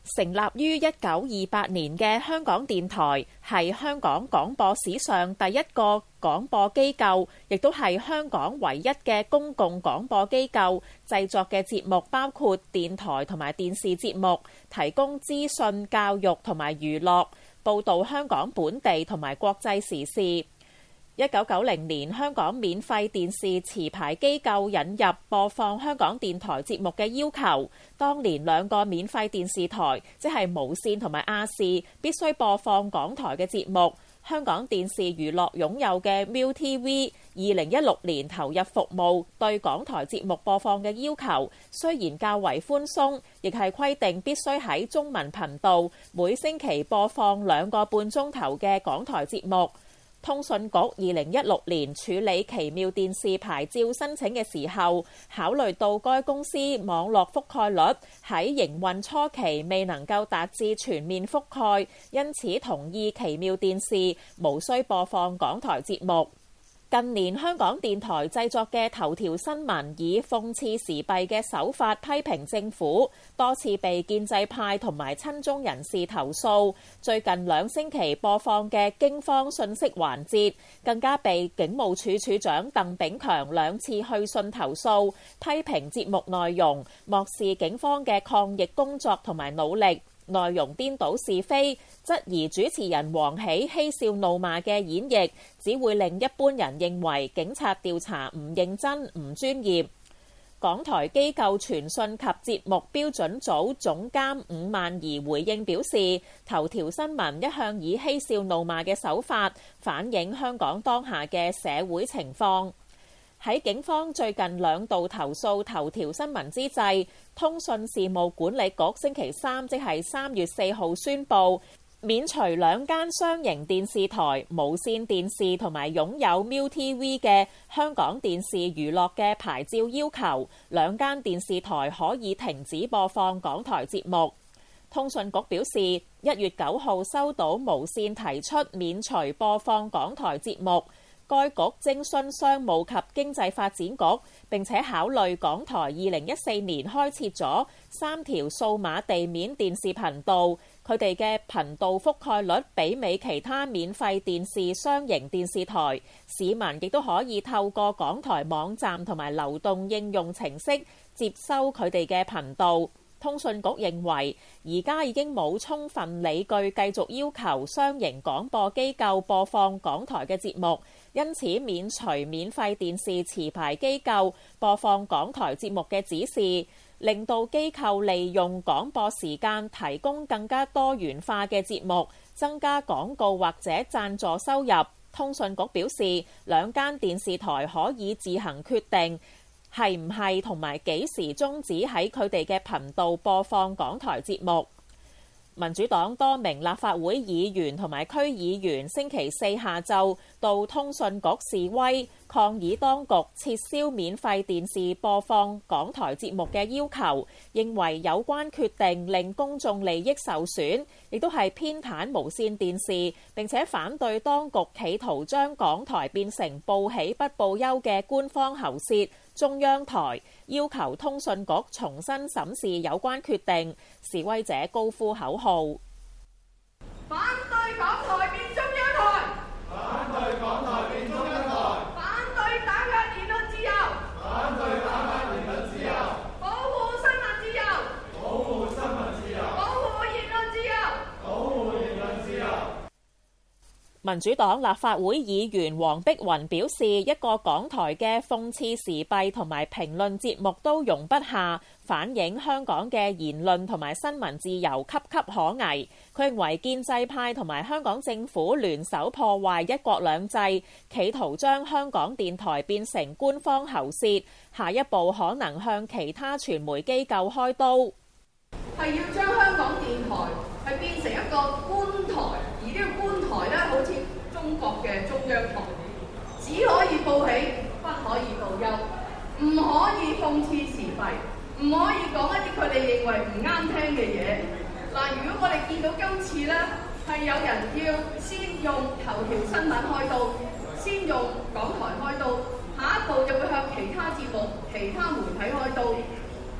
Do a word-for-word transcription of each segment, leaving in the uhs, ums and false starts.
成立於一九二八年嘅香港電台係香港廣播史上第一個廣播機構，亦都係香港唯一嘅公共廣播機構。製作嘅節目包括電台同埋電視節目，提供資訊、教育同埋娛樂，報導香港本地同埋國際時事。一九九零年，香港免費電視持牌機構引入播放香港電台節目嘅要求。當年兩個免費電視台，即係無線同埋亞視，必須播放港台嘅節目。香港電視娛樂擁有嘅 M I L T V， 二零一六年投入服務，對港台節目播放嘅要求雖然較為寬鬆，亦係規定必須喺中文頻道每星期播放兩個半鐘頭嘅港台節目。通訊局二零一六年處理奇妙電視牌照申請嘅時候，考慮到該公司網絡覆蓋率喺營運初期未能夠達至全面覆蓋，因此同意奇妙電視無需播放港台節目。近年香港電台製作嘅頭條新聞以諷刺時弊嘅手法批評政府，多次被建制派同埋親中人士投訴。最近兩星期播放嘅驚慌信息環節，更加被警務處處長鄧炳強兩次去信投訴，批評節目內容漠視警方嘅抗疫工作同埋努力，內容顛倒是非，質疑主持人黃喜嬉笑怒罵嘅演繹，只會令一般人認為警察調查唔認真、唔專業。港台機構傳訊及節目標準組總監伍曼儀回應表示，頭條新聞一向以嬉笑怒罵嘅手法反映香港當下嘅社會情況。喺警方最近兩度投訴頭條新聞之際，通訊事務管理局星期三即係三月四號宣布，免除兩間商營電視台、無線電視同埋擁有 M I L T V 嘅香港電視娛樂嘅牌照要求，兩間電視台可以停止播放港台節目。通訊局表示，一月九號收到無線提出免除播放港台節目。該局徵詢商務及經濟發展局，並且考慮港台二零一四年開設咗三條數碼地面電視頻道，佢哋嘅頻道覆蓋率媲美其他免費電視商營電視台，市民亦都可以透過港台網站同埋流動應用程式接收佢哋嘅頻道。通訊局認為，而家已經冇充分理據繼續要求商營廣播機構播放港台嘅節目，因此免除免費電視持牌機構播放港台節目嘅指示，令到機構利用廣播時間提供更加多元化嘅節目，增加廣告或者贊助收入。通訊局表示，兩間電視台可以自行決定係唔係同埋幾時終止喺佢哋嘅頻道播放港台節目。民主黨多名立法會議員同埋區議員星期四下晝到通訊局示威，抗議當局撤銷免費電視播放港台節目嘅要求，認為有關決定令公眾利益受損，亦都係偏袒無線電視，並且反對當局企圖將港台變成報喜不報憂嘅官方喉舌中央台，要求通訊局重新審視有關決定。示威者高呼口號： 反對港台變中央台！ 反對港台變中央台！ 反對打壓言論自由！ 反對打壓言論自由！ 保護新聞自由！ 保護新聞自由！ 保護言論自由！ 保護言論自由！ 民主黨立法會議員黃碧雲表示，一個港台嘅諷刺時弊同埋評論節目都容不下，反映香港嘅言論同埋新聞自由岌岌可危。佢認為建制派同埋香港政府聯手破壞一國兩制，企圖將香港電台變成官方喉舌，下一步可能向其他傳媒機構開刀。 係要將香港電台係變成一個官台，而呢個官台咧，好似中國嘅中央台，只可以報喜，不可以報憂，唔可以諷刺時弊，唔可以講一啲佢哋認為唔啱聽嘅嘢。嗱，如果我哋見到今次咧，係有人要先用頭條新聞開刀，先用港台開刀，下一步就會向其他節目、其他媒體開刀。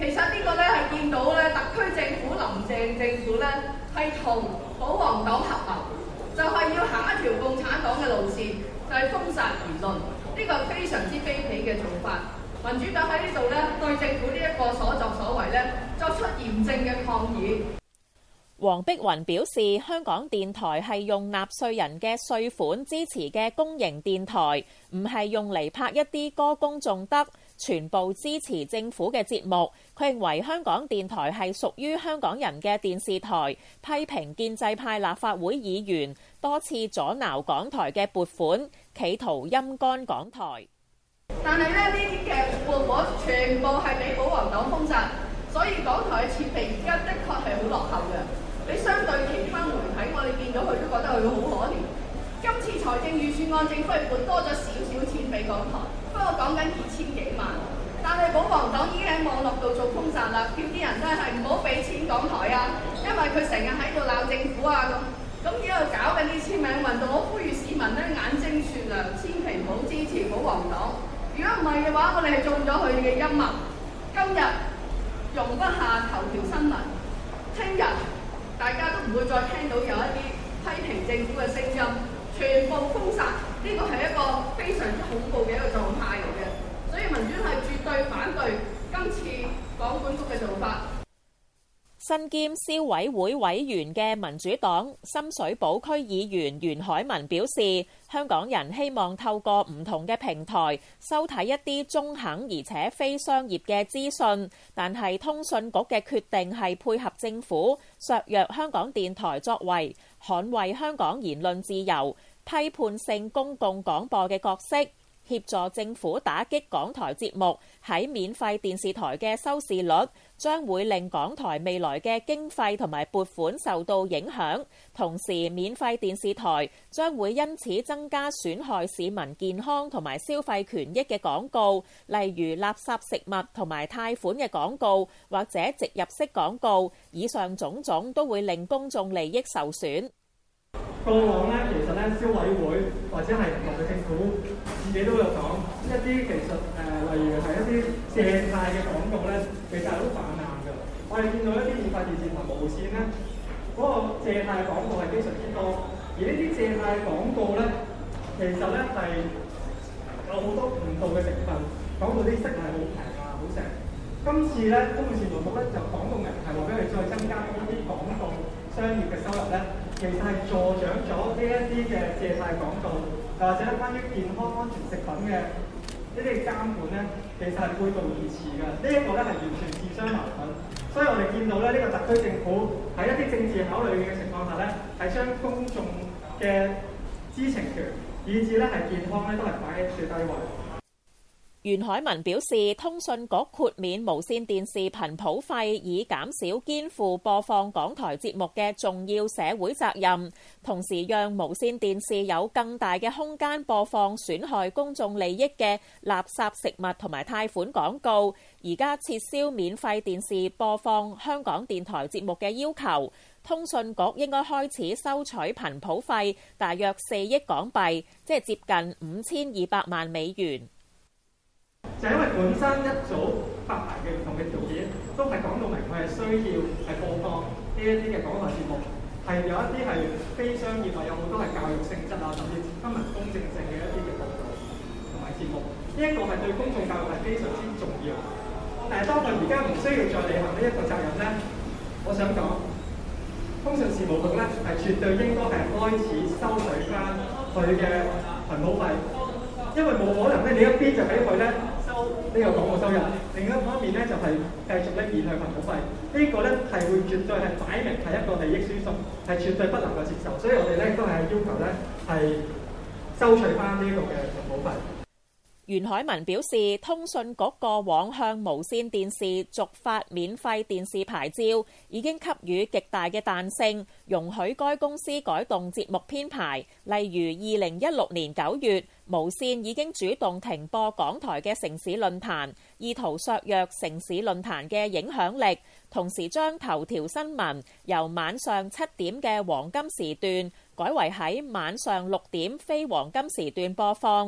其實呢個咧係見到咧，特區政府林鄭政府咧係同保皇黨合謀，就係要行一條共產黨嘅路線，就係封殺言論。呢個係非常之卑鄙嘅做法。民主黨喺呢度咧對政府呢一個所作所為咧作出嚴正嘅抗議。 黃碧雲表示，香港電台係用納稅人嘅稅款支持嘅公營電台，唔係用嚟拍一啲歌功頌德、全部支持政府嘅節目。佢認為香港電台係屬於香港人嘅電視台，批評建制派立法會議員多次阻撓港台嘅撥款，企圖陰乾港台。 但係咧，呢啲嘅撥款全部係俾保皇黨封殺，所以港台嘅設備而家的確係好落後嘅。你相對其他媒體，我哋見到佢都覺得佢好可憐。今次財政預算案，政府係撥多咗少少錢俾港台，不過講緊二千幾萬。但係保皇黨已經喺網絡度做封殺啦，叫啲人真係唔好俾錢港台啊，因為佢成日喺度鬧政府啊咁。咁而家搞緊啲簽名運動，我呼籲市民咧眼睛雪亮，千祈唔好支持保皇黨。如果唔係嘅話，我哋係中咗佢哋嘅陰謀。今日容不下頭條新聞，聽日大家都唔會再聽到有一啲批評政府嘅聲音，全部封殺。呢個係一個非常之恐怖嘅一個狀態嚟嘅，所以民主係絕對反對今次港管局嘅做法。 身兼消委會委員嘅民主黨深水埗區議員袁海文表示，香港人希望透過唔同嘅平台收睇一啲中肯而且非商業嘅資訊，但係通訊局嘅決定係配合政府削弱香港電台作為捍衛香港言論自由、批判性公共廣播嘅角色，協助政府打擊港台節目喺免費電視台嘅收視率，將會令港台未來嘅經費同埋撥款受到影響。同時，免費電視台將會因此增加損害市民健康同埋消費權益嘅廣告，例如垃圾食物同埋貸款嘅廣告或者植入式廣告。以上種種都會令公眾利益受損。 過往咧，其實咧消委會或者係唔同嘅政府自己都有講一啲其實誒、呃，例如係一啲借貸嘅廣告咧，其實係好泛濫㗎。我哋見到一啲免費電視台無線咧，嗰、那個借貸廣告係非常之多，而呢啲借貸廣告咧，其實咧係有好多唔同嘅成分，廣告啲息係好平啊，好正。今次咧，公共事務局咧就廣告人係話俾佢再增加呢啲廣告商業嘅收入咧。其實係助長咗呢一啲嘅借貸廣告，又或者關於健康安全食品嘅呢啲監管咧，其實係背道而馳嘅。呢、這、一個咧係完全自相矛盾，所以我哋見到咧呢、這個特區政府喺一啲政治考慮嘅情況下咧，係將公眾嘅知情權，以至咧係健康咧都係擺喺最低位。 袁海文表示，通訊局豁免無線電視頻譜費，以減少肩負播放港台節目嘅重要社會責任，同時讓無線電視有更大嘅空間播放損害公眾利益嘅垃圾食物同埋貸款廣告。而家撤銷免費電視播放香港電台節目嘅要求，通訊局應該開始收取頻譜費，大約四億港幣，即係接近五千二百萬美元。 就係因為本身一早發牌嘅唔同嘅條件，都係講到明佢係需要係播放呢一啲嘅港台節目，係有一啲係非商業，或有好多係教育性質啊，甚至新聞公正性嘅一啲嘅報導同埋節目。呢、這、一個係對公眾教育係非常之重要。但係當佢而家唔需要再履行呢一個責任咧，我想講，通訊事務局咧係絕對應該係開始收取翻佢嘅頻譜費。因為冇可能咧，你一邊就俾佢咧收呢個廣告收入，另一方面咧就係繼續咧免去頻譜費，呢個咧係會絕對係擺明係一個利益輸送，係絕對不能夠接受，所以我哋咧都係要求咧係收取翻呢個嘅頻譜費。 袁海文表示，通訊局過往向無線電視續發免費電視牌照，已經給予極大嘅彈性，容許該公司改動節目編排。例如二零一六年九月，無線已經主動停播港台嘅城市論壇，意圖削弱城市論壇嘅影響力，同時將頭條新聞由晚上七點嘅黃金時段改為喺晚上六點非黃金時段播放。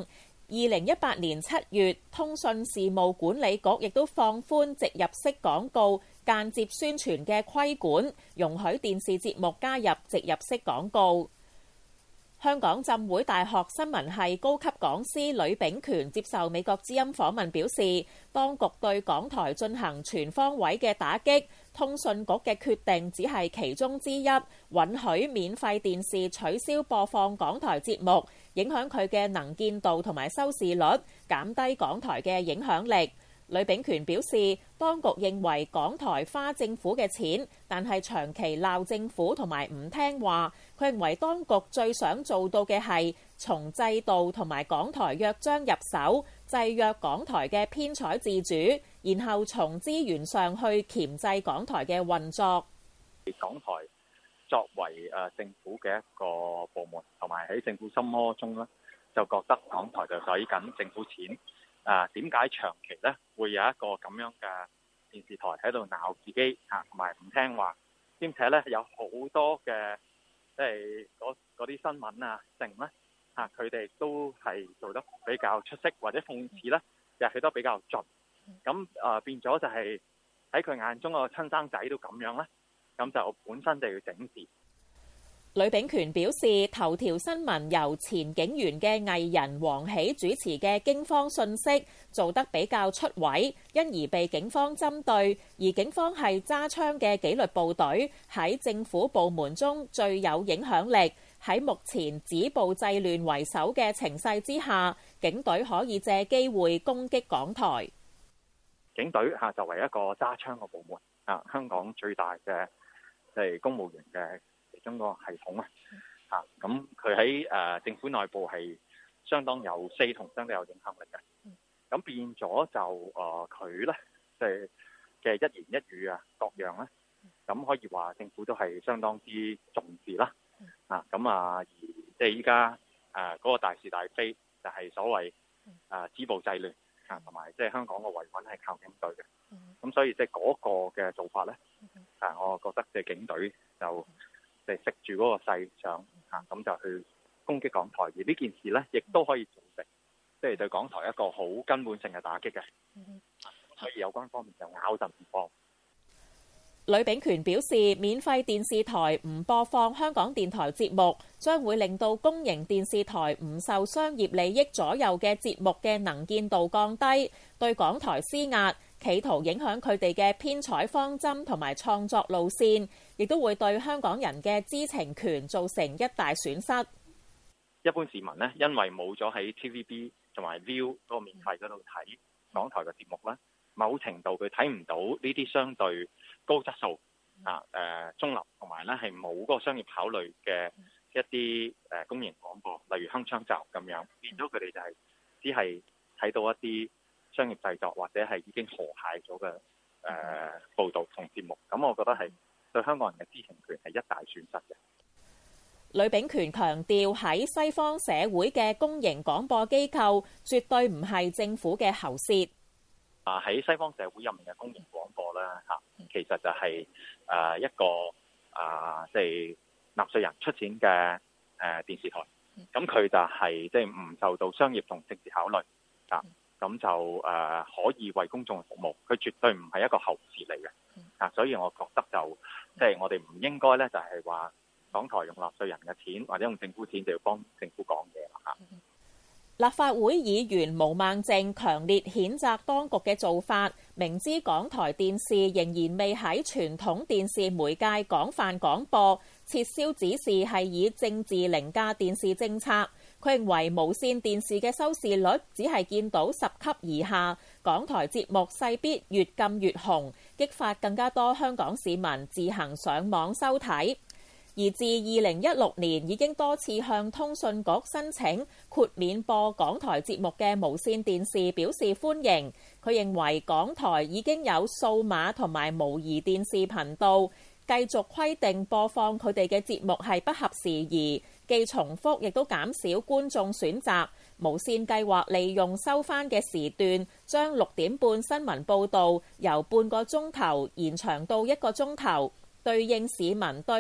二零一八年七月，通訊事務管理局亦都放寬植入式廣告間接宣傳嘅規管，容許電視節目加入植入式廣告。香港浸會大學新聞系高級講師呂秉權接受美國之音訪問表示，當局對港台進行全方位嘅打擊，通訊局嘅決定只係其中之一，允許免費電視取消播放港台節目，影響佢嘅能見度同埋收視率，減低港台嘅影響力。呂秉權表示，當局認為港台花政府嘅錢，但係長期鬧政府同埋唔聽話。佢認為當局最想做到嘅係從制度同埋港台約章入手，制約港台嘅編採自主，然後從資源上去鉗制港台嘅運作。 港台作為誒政府嘅一個部門，同埋喺政府心目中咧，就覺得港台就使緊政府錢。啊，點解長期咧會有一個咁樣嘅電視台喺度鬧自己嚇，同埋唔聽話，兼且咧有好多嘅即係嗰嗰啲新聞啊，剩咧嚇，佢哋都係做得比較出色，或者諷刺咧，又係都比較盡。咁啊變咗就係喺佢眼中個親生仔都咁樣咧，咁就本身就要整治。 呂秉權表示，頭條新聞由前警員嘅藝人黃喜主持嘅驚慌訊息做得比較出位，因而被警方針對。而警方係揸槍嘅紀律部隊，喺政府部門中最有影響力。喺目前止暴制亂為首嘅情勢之下，警隊可以借機會攻擊港台。 警隊嚇作為一個揸槍嘅部門啊，香港最大嘅即係公務員嘅中個系統啊，嚇咁佢喺誒政府內部係相當有勢同相當有影響力嘅。咁變咗就誒佢咧，即係嘅一言一語啊，各樣咧，咁可以話政府都係相當之重視啦。啊，咁啊，而即係依家誒嗰個大是大非，就係所謂誒止暴制亂啊，同埋即係香港嘅維穩係靠警隊嘅。咁所以即係嗰個嘅做法咧，啊，我覺得即係警隊就即係食住嗰個勢上嚇，咁就去攻擊港台，而呢件事呢，亦都可以造成即係對港台一個好根本性嘅打擊嘅。所以有關方面就咬陣唔放。 呂秉權表示，免費電視台唔播放香港電台節目，將會令到公營電視台唔受商業利益左右嘅節目嘅能見度降低，對港台施壓，企圖影響佢哋嘅編採方針同埋創作路線，亦都會對香港人嘅知情權造成一大損失。 一般市民呢，因為冇咗喺 T V B 同埋 View 嗰個免費嗰度睇港台嘅節目啦，某程度佢睇唔到呢啲相對高質素啊、誒中立，同埋咧係冇嗰個商業考慮嘅一啲誒公營廣播，例如鏗鏘集咁樣，變咗佢哋就係只係睇到一啲商業製作或者係已經河蟹咗嘅誒報導同節目，咁我覺得係對香港人嘅知情權係一大損失嘅。 呂秉權強調，喺西方社會嘅公營廣播機構絕對唔係政府嘅喉舌。 啊！喺西方社會入面嘅公營廣播咧嚇，其實就係誒一個啊，即係納稅人出錢嘅誒電視台，咁佢就係即係唔受到商業同政治考慮啊，咁就誒可以為公眾服務，佢絕對唔係一個喉舌嚟嘅啊，所以我覺得就即係我哋唔應該咧，就係話港台用納稅人嘅錢或者用政府錢就要幫政府講嘢啦嚇。 立法會議員毛孟靜強烈譴責當局嘅做法，明知港台電視仍然未喺傳統電視媒介廣泛廣播，撤銷指示係以政治凌駕電視政策。佢認為無線電視嘅收視率只係見到十級以下，港台節目勢必越禁越紅，激發更加多香港市民自行上網收睇。而自二零一六年已經多次向通訊局申請豁免播港台節目嘅無線電視表示歡迎。佢認為港台已經有數碼同埋模擬電視頻道，繼續規定播放佢哋嘅節目係不合時宜，既重複亦都減少觀眾選擇。無線計劃利用收翻嘅時段，將六點半新聞報導由半個鐘頭延長到一個鐘頭，對應市民對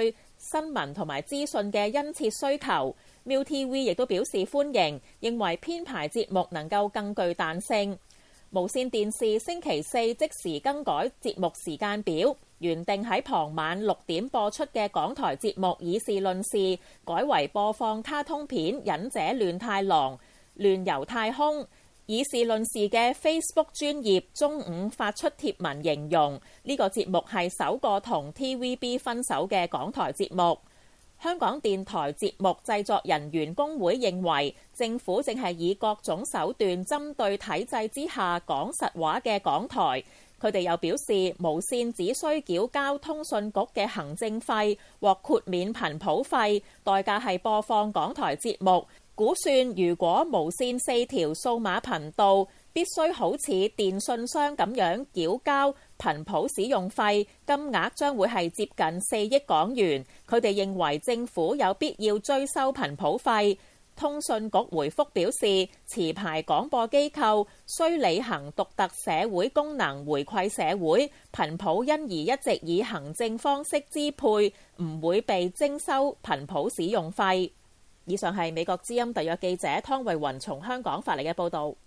新聞同埋資訊嘅殷切需求。MiuTV 亦都表示歡迎，認為編排節目能夠更具彈性。無線電視星期四即時更改節目時間表，原定喺傍晚六點播出嘅港台節目《議事論事》，改為播放卡通片《忍者亂太郎》、亂遊太空。議事論事嘅 Facebook 專頁中午發出貼文，形容呢個節目係首個同 T V B 分手嘅港台節目。香港電台節目製作人員工會認為，政府正係以各種手段針對體制之下講實話嘅港台。佢哋又表示，無線只需繳交通訊局嘅行政費，獲豁免頻譜費，代價係播放港台節目。估算如果無線四條數碼頻道必須好似電訊商咁樣繳交頻譜使用費，金額將會係接近四億港元。佢哋認為政府有必要追收頻譜費。通訊局回覆表示，持牌廣播機構需履行獨特社會功能回饋社會，頻譜因而一直以行政方式支配，唔會被徵收頻譜使用費。以上係美國之音特約記者湯慧雲從香港發嚟嘅報導。